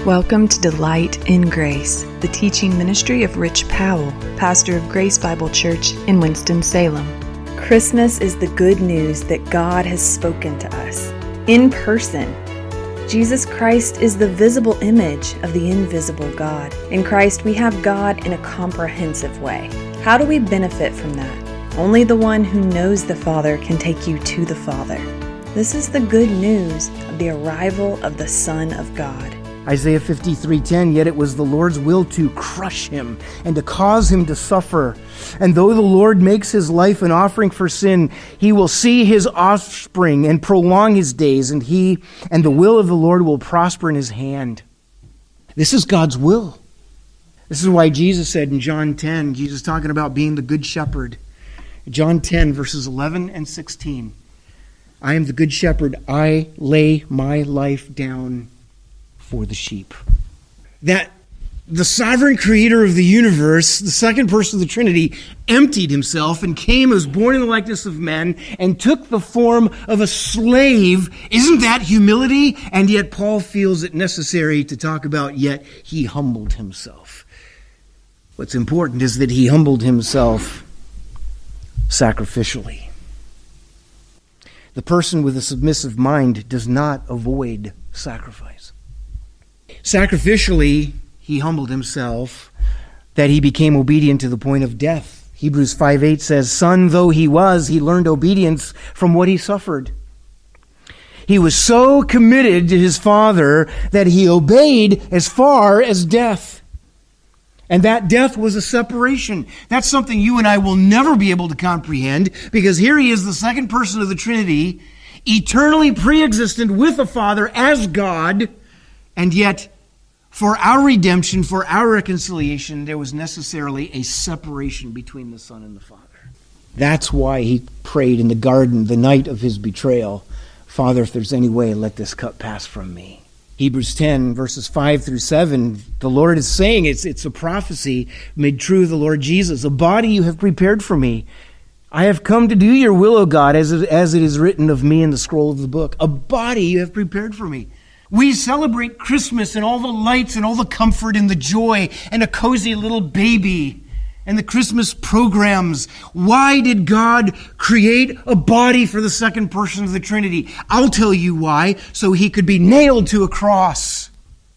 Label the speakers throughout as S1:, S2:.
S1: Welcome to Delight in Grace, the teaching ministry of Rich Powell, pastor of Grace Bible Church in Winston-Salem. Christmas is the good news that God has spoken to us in person. Jesus Christ is the visible image of the invisible God. In Christ, we have God in a comprehensive way. How do we benefit from that? Only the one who knows the Father can take you to the Father. This is the good news of the arrival of the Son of God.
S2: Isaiah 53:10, yet it was the Lord's will to crush him and to cause him to suffer. And though the Lord makes his life an offering for sin, he will see his offspring and prolong his days, and the will of the Lord will prosper in his hand. This is God's will. This is why Jesus said in John 10, Jesus talking about being the good shepherd. John 10, verses 11 and 16. I am the good shepherd. I lay my life down for the sheep. That the sovereign creator of the universe, the second person of the Trinity, emptied himself and came, was born in the likeness of men, and took the form of a slave. Isn't that humility? And yet Paul feels it necessary to talk about, yet he humbled himself. What's important is that he humbled himself sacrificially. The person with a submissive mind does not avoid sacrifice. Sacrificially, he humbled himself, that he became obedient to the point of death. Hebrews 5:8 says, son though he was, he learned obedience from what he suffered. He was so committed to his Father that he obeyed as far as death. And that death was a separation. That's something you and I will never be able to comprehend, because here he is, the second person of the Trinity, eternally pre-existent with the Father as God, and yet for our redemption, for our reconciliation, there was necessarily a separation between the Son and the Father. That's why he prayed in the garden the night of his betrayal, Father, if there's any way, let this cup pass from me. Hebrews 10, verses 5 through 7, the Lord is saying, it's a prophecy made true of the Lord Jesus. A body you have prepared for me. I have come to do your will, O God, as it is written of me in the scroll of the book. A body you have prepared for me. We celebrate Christmas and all the lights and all the comfort and the joy and a cozy little baby and the Christmas programs. Why did God create a body for the second person of the Trinity? I'll tell you why. So he could be nailed to a cross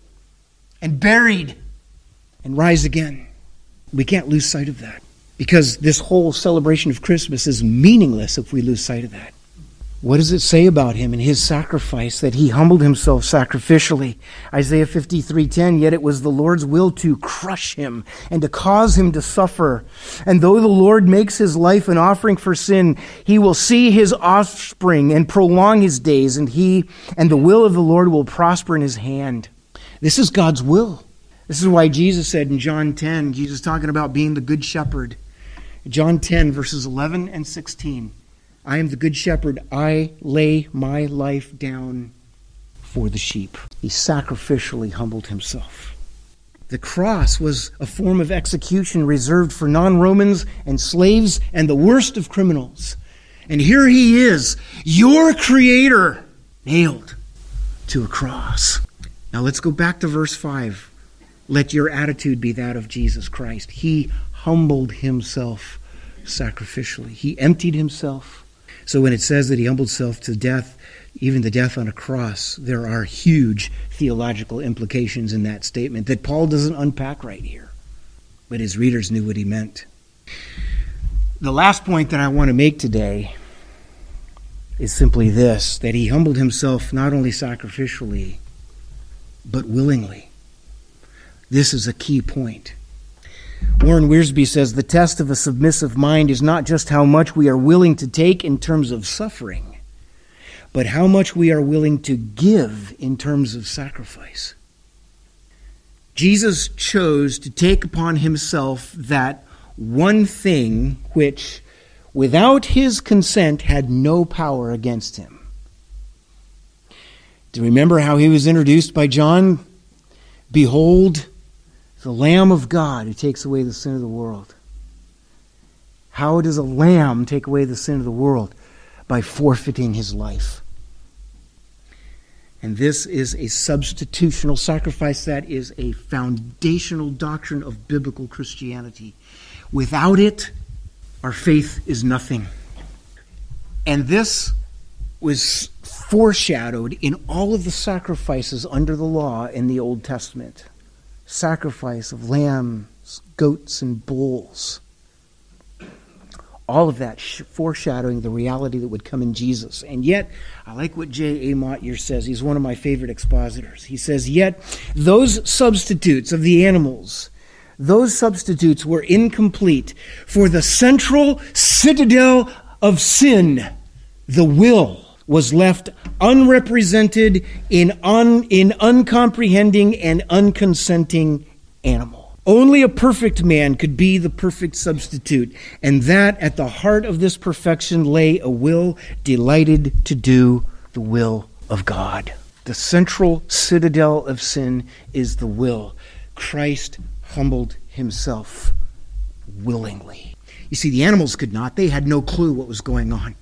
S2: and buried and rise again. We can't lose sight of that, because this whole celebration of Christmas is meaningless if we lose sight of that. What does it say about him and his sacrifice, that he humbled himself sacrificially? Isaiah 53:10, yet it was the Lord's will to crush him and to cause him to suffer. And though the Lord makes his life an offering for sin, he will see his offspring and prolong his days, and the will of the Lord will prosper in his hand. This is God's will. This is why Jesus said in John 10, Jesus talking about being the good shepherd. John 10, verses 11 and 16. I am the good shepherd. I lay my life down for the sheep. He sacrificially humbled himself. The cross was a form of execution reserved for non-Romans and slaves and the worst of criminals. And here he is, your creator, nailed to a cross. Now let's go back to verse 5. Let your attitude be that of Jesus Christ. He humbled himself sacrificially. He emptied himself. So when it says that he humbled himself to death, even the death on a cross, there are huge theological implications in that statement that Paul doesn't unpack right here. But his readers knew what he meant. The last point that I want to make today is simply this, that he humbled himself not only sacrificially, but willingly. This is a key point. Warren Wiersbe says the test of a submissive mind is not just how much we are willing to take in terms of suffering, but how much we are willing to give in terms of sacrifice. Jesus chose to take upon himself that one thing which, without his consent, had no power against him. Do you remember how he was introduced by John? Behold, the Lamb of God who takes away the sin of the world. How does a lamb take away the sin of the world? By forfeiting his life. And this is a substitutional sacrifice. That is a foundational doctrine of biblical Christianity. Without it, our faith is nothing. And this was foreshadowed in all of the sacrifices under the law in the Old Testament. Sacrifice of lambs, goats, and bulls. All of that foreshadowing the reality that would come in Jesus. And yet, I like what J. A. Motyer says. He's one of my favorite expositors. He says, yet those substitutes of the animals, those substitutes were incomplete, for the central citadel of sin, the will, was left unrepresented in uncomprehending and unconsenting animal. Only a perfect man could be the perfect substitute, and that at the heart of this perfection lay a will delighted to do the will of God. The central citadel of sin is the will. Christ humbled himself willingly. You see, the animals could not. They had no clue what was going on.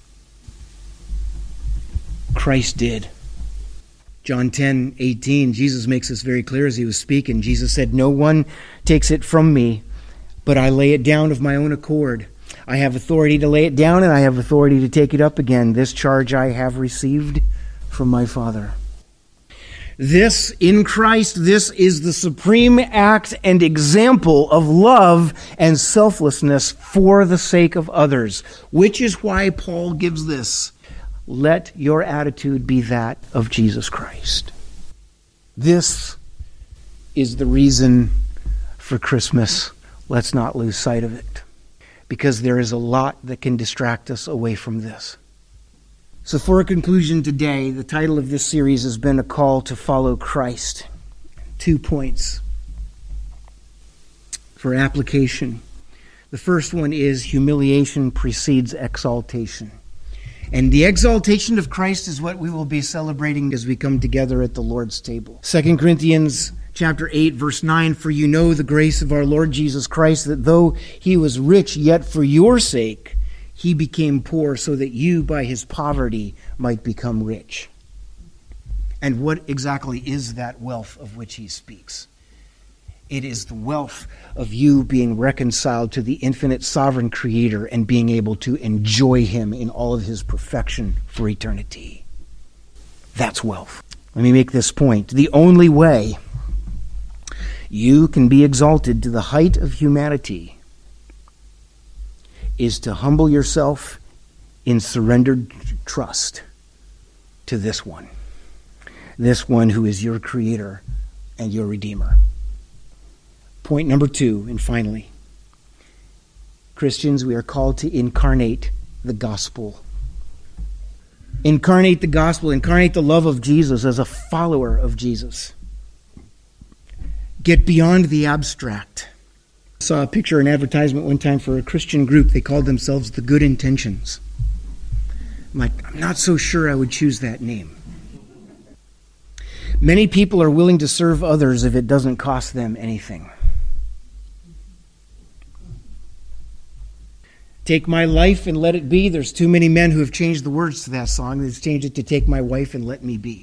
S2: Christ did. John 10:18, Jesus makes this very clear as he was speaking. Jesus said, no one takes it from me, but I lay it down of my own accord. I have authority to lay it down, and I have authority to take it up again. This charge I have received from my Father. This, in Christ, this is the supreme act and example of love and selflessness for the sake of others, which is why Paul gives this. Let your attitude be that of Jesus Christ. This is the reason for Christmas. Let's not lose sight of it, because there is a lot that can distract us away from this. So for a conclusion today, the title of this series has been A Call to Follow Christ. 2 points for application. The first one is humiliation precedes exaltation. And the exaltation of Christ is what we will be celebrating as we come together at the Lord's table. 2 Corinthians chapter 8, verse 9, for you know the grace of our Lord Jesus Christ, that though he was rich, yet for your sake he became poor, so that you by his poverty might become rich. And what exactly is that wealth of which he speaks? It is the wealth of you being reconciled to the infinite sovereign Creator and being able to enjoy him in all of his perfection for eternity. That's wealth. Let me make this point. The only way you can be exalted to the height of humanity is to humble yourself in surrendered trust to this one who is your Creator and your Redeemer. Point number 2, and finally, Christians, we are called to incarnate the gospel. Incarnate the gospel, incarnate the love of Jesus as a follower of Jesus. Get beyond the abstract. I saw a picture, an advertisement one time for a Christian group. They called themselves the Good Intentions. I'm not so sure I would choose that name. Many people are willing to serve others if it doesn't cost them anything. Take my life and let it be. There's too many men who have changed the words to that song. They've changed it to take my wife and let me be.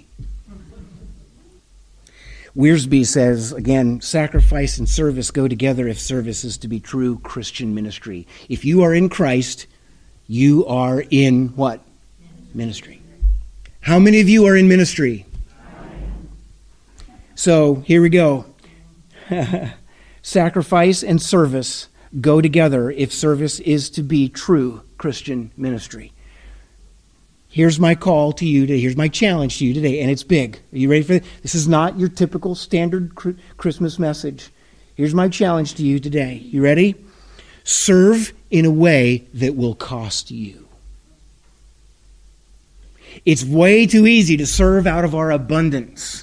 S2: Wiersbe says, again, sacrifice and service go together if service is to be true Christian ministry. If you are in Christ, you are in what? Ministry. How many of you are in ministry? So, here we go. Sacrifice and service go together if service is to be true Christian ministry. Here's my call to you today. Here's my challenge to you today, and it's big. Are you ready for this? This is not your typical standard Christmas message. Here's my challenge to you today. You ready? Serve in a way that will cost you. It's way too easy to serve out of our abundance.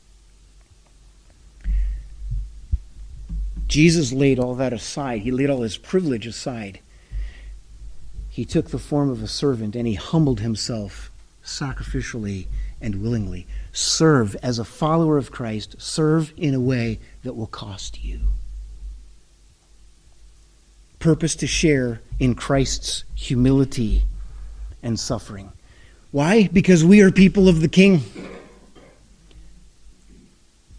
S2: Jesus laid all that aside. He laid all his privilege aside. He took the form of a servant and he humbled himself sacrificially and willingly. Serve as a follower of Christ. Serve in a way that will cost you. Purpose to share in Christ's humility and suffering. Why? Because we are people of the King.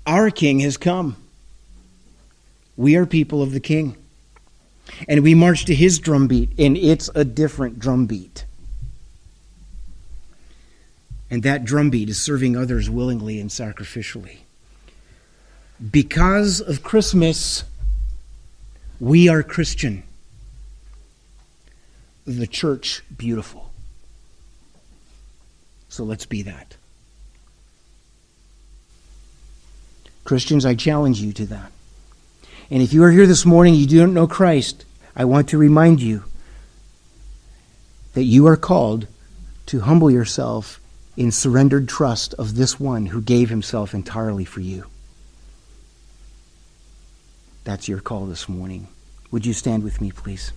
S2: Our King has come. We are people of the King. And we march to his drumbeat, and it's a different drumbeat. And that drumbeat is serving others willingly and sacrificially. Because of Christmas, we are Christian. The church, beautiful. So let's be that. Christians, I challenge you to that. And if you are here this morning, you don't know Christ, I want to remind you that you are called to humble yourself in surrendered trust of this one who gave himself entirely for you. That's your call this morning. Would you stand with me, please?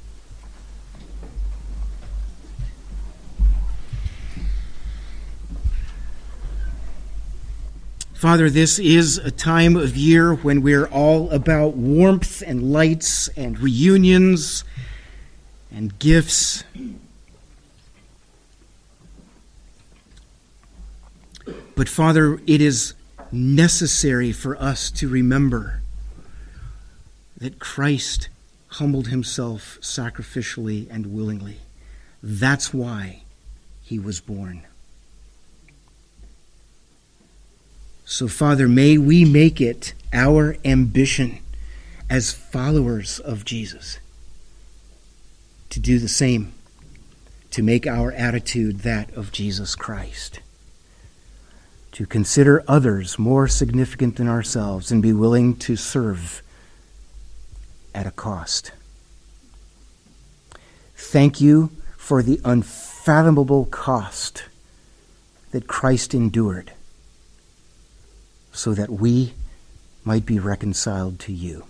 S2: Father, this is a time of year when we're all about warmth and lights and reunions and gifts. But Father, it is necessary for us to remember that Christ humbled himself sacrificially and willingly. That's why he was born. So, Father, may we make it our ambition as followers of Jesus to do the same, to make our attitude that of Jesus Christ, to consider others more significant than ourselves and be willing to serve at a cost. Thank you for the unfathomable cost that Christ endured so that we might be reconciled to you.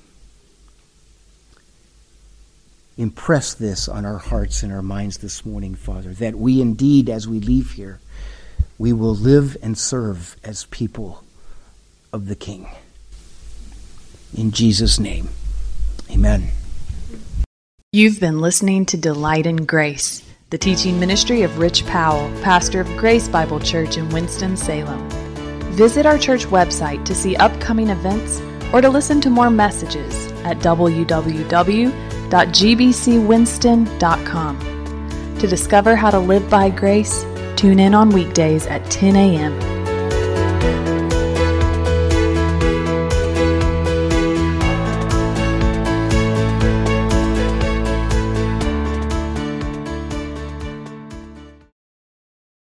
S2: Impress this on our hearts and our minds this morning, Father, that we indeed, as we leave here, we will live and serve as people of the King. In Jesus' name, amen.
S1: You've been listening to Delight in Grace, the teaching ministry of Rich Powell, pastor of Grace Bible Church in Winston-Salem. Visit our church website to see upcoming events or to listen to more messages at www.gbcwinston.com. To discover how to live by grace, tune in on weekdays at 10 a.m.